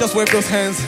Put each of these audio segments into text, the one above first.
Just wave those hands.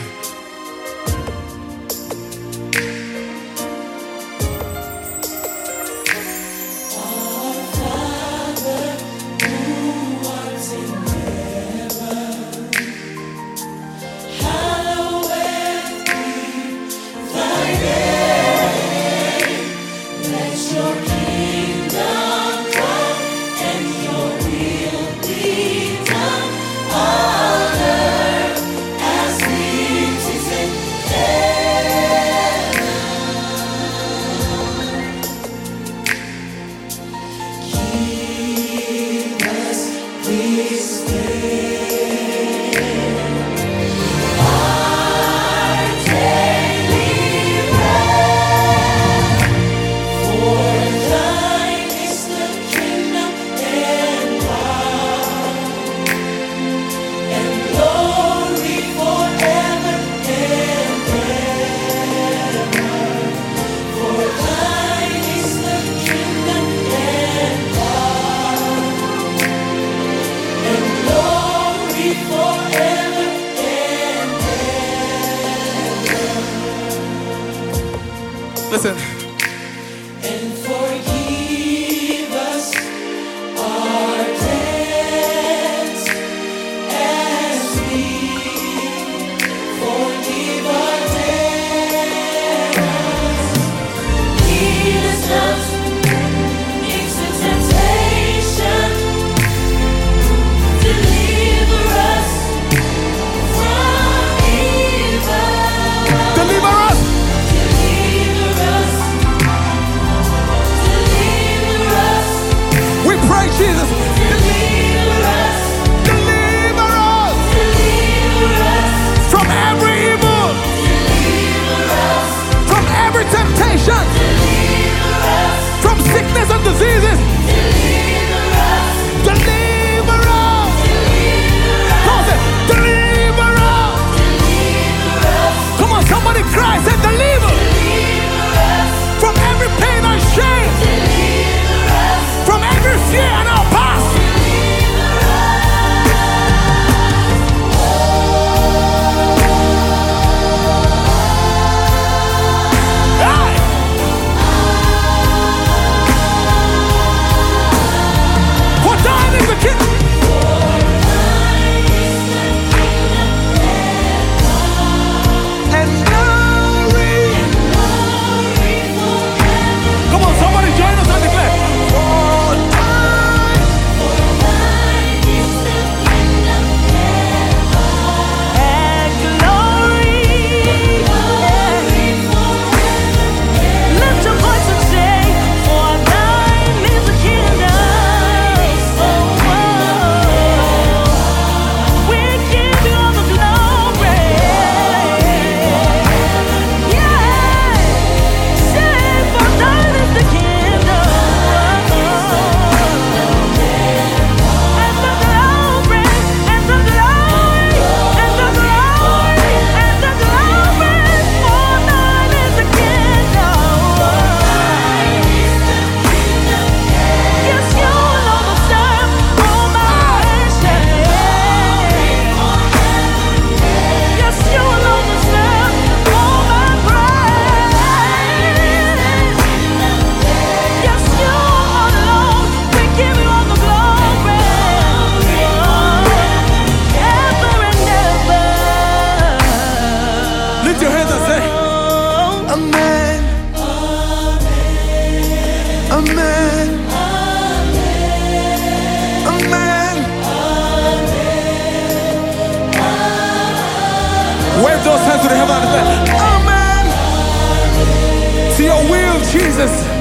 Listen. And forgive us our debts as we forgive our debtors. Lead us not into temptation. Deliver us from evil. Deliver us. Jesus, deliver us from every evil, from every temptation, from sickness and diseases. Deliver us. Come on, say, deliver us. Come on, somebody cry, say, deliver from every pain and shame, from every fear and our past. Hey! For thine is the kingdom. And glory. Come on, somebody join us and declare. Amen. Amen. Wave those hands to the heaven and say, Amen. To your will, Jesus.